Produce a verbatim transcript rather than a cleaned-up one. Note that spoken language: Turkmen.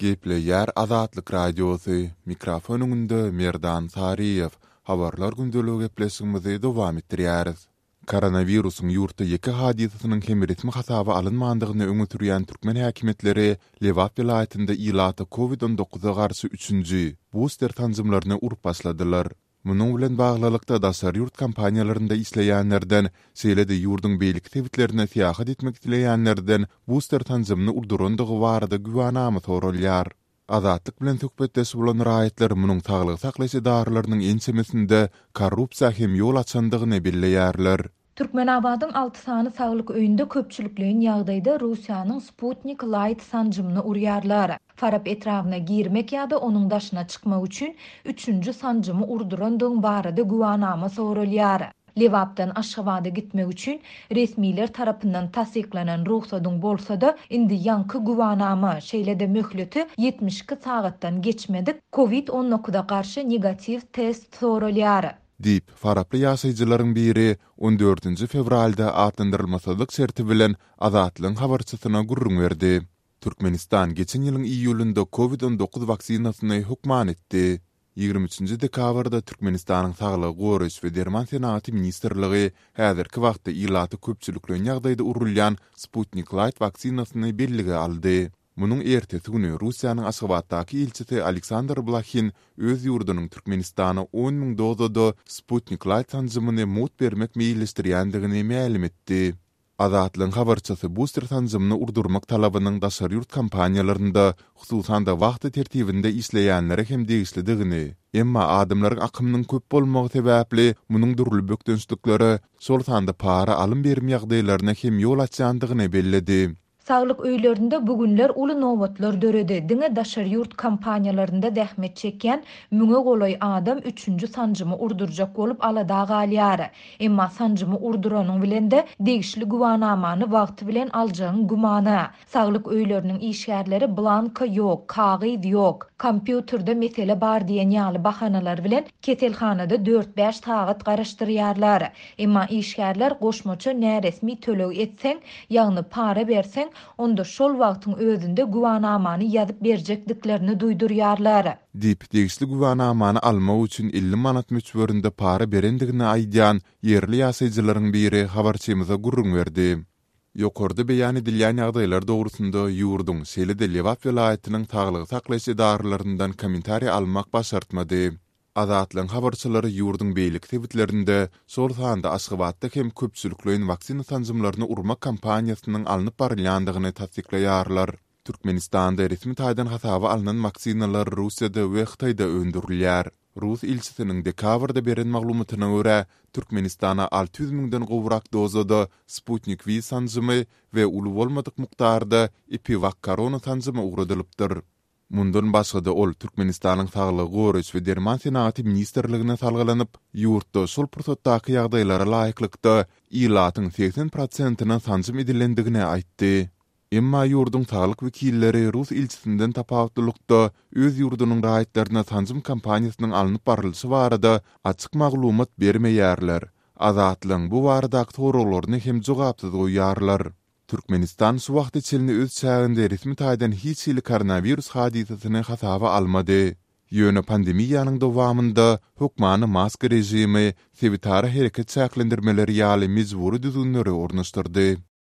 Gepleyer Azatlyk Radiosu, mikrofonunda Merdan Sariyev, habarlar gündölügi gepleşigimizi dowam etdirýäris. Koronawirusyň ýurtda ýeki hadisasynyň hem resmi hasaba alynmandygyny öňe sürýän türkmen häkimetleri Lewap vilayatynda ilata covid on dokuza garşy üçünji booster tanzymlaryny urup başladylar. Munyň bilen baglylykda daşar ýurt kampaniýalarynda isleýänlerden, şeýle-de ýurdun beýlik tebitlerine seýahat etmek dileýänlerden booster tanzymyny urdurandygy barada güwanama sorulýar. Azatlyk bilen söhbetdeşip bolan raýatlar munyň saglyk saklaş idaralarynyň ensemesinde korrupsiýa hem ýol açandygyny belleýärler. Türkmenabadyň alty sany saglyk öýünde köpçülikliň ýagdaýda Russiýanyň Sputnik Light sanjymyny urýarlar. Farap etrawyna girmek ýa-da onuň daşyna çykmak üçin üçünji sanjymy urdurandygyň barada güwanama sorulýar. Lewapdan Aşgabatga gitmek üçin resmiler tarapyndan tasdiklanan ruhsatyň bolsa-da indi ýanky güwanama, şeýle-de möhleti ýetmiş iki sagatdan geçmedik covid on dokuza garşy negativ test sorulýar. Dip faraply ýaşaýjylaryň biri on dördünji fevralda atlandyrylmasalyk serti bilen Azatlyň habarçysyna gurrun berdi. Türkmenistan geçen ýylyň iýulynda covid on dokuz waksinasyny hukman etdi. ýygrimi üçünji dekabrda Türkmenistanyň Saglyk goraş we derman senaty ministrligi häzirki wagtda ilaty köpçülikliň ýagdaýda urulýan Sputnik Light waksinasyny bellige aldy. Munyň ertesi güni Russiýanyň Aşgabatdaky elçisi Aleksandr Blakhin öz ýurdunyň Türkmenistana on ming dozada Sputnik Light sanjymyny mut bermek meýillistirýändigini ma'lum etdi. Azatlyň habarçysy booster sanjymyny urdurmak talabynyň daşar ýurt kampaniýalarynda, hususan da wagty tertibinde isleýänlere hem degişlidigini, emma adamlaryň akymynyň köp bolmagy sebäpli munyň durly bökdünçlikleri şol sanda para alym berim ýagdaýlaryna hem ýol açandygyny belledi. Saglyk öýlerinde bugünler uly nowatlar döredi. Diňe daşar ýurt kampaniýalarynda dähmet çekýän müňe golay adam üçünji sanjymy urdurjak bolup alada galýar. Emma sanjymy urduranyň bilen de degişli güwanamany wagty bilen aljagyň gumana. Saglyk öýleriniň işgärleri blanka ýok, kagyz ýok, kompýuterде mesele bar diýen ýaly bahanalar bilen ketelhanada dört beş sagat garaşdyrýarlar. Emma işgärler goşmaça näresmi töleg etseň, ýagny para berseň, onda şol wagtyň özünde güwanamany ýazyp berjekdiklerini duýdurýarlar. Dip degişli güwanamany almak üçin elli manat möçberinde para berendigini aýdýan ýerli ýaşaýjylaryň biri habarçymyza gurrun berdi. Ýokarda beýan edilýän ýagdaýlar dogrusynda ýurdun şeýle-de Lewap vilayatynyň saglyk saklaş idaralarynyň kommentariýa almak başartmady. Azatlyň habarçylary ýurdun beýlik tebitlerinde şol sanda Aşgabatda hem köpçülikliň waksina sanjymlaryny urmak kampaniýasynyň alınıp barylýandygyny tasdiklaýarlar. Türkmenistanda resmi taýdan hasaba alynan waksinalar Russiýada we Hytaýda öndürilýär. Rus elçisiniň dekabrda beren maglumatyna görä, Türkmenistana alty ýüz miňden gowrak dozada Sputnik V sanjymy we uly bolmadyk mukdarda Ipivak korona sanjymy uradylypdyr. Mundan başga da ol Türkmenistanyň Saglyk goraş we derman senaty ministrligine salgylanyp, ýurtda şol pursatdaky ýagdaýlara laýyklykda ilatyň seksen prosentina sanjym edilendigini aýtdy. Emma ýurdun saglyk wekilleri Rus elçisinden tapawutlykda öz ýurdunyň raýatlaryna sanjym kampaniýasynyň alınıp barylşy barada açyk maglumat bermeýärler. Azatlyň bu barada soraglaryny hem jogapsyz goýýarlar. Türkmenistan şu wagt içinde öz çäginde resmi taýdan hiç hili koronavirus hadisasyny hasaba almady. Ýöne pandemiýanyň dowamında hukmany maska rejimi, sebitara hereket çäklendirmeleri ýaly mejburi düzünleri ornaşdyrdy.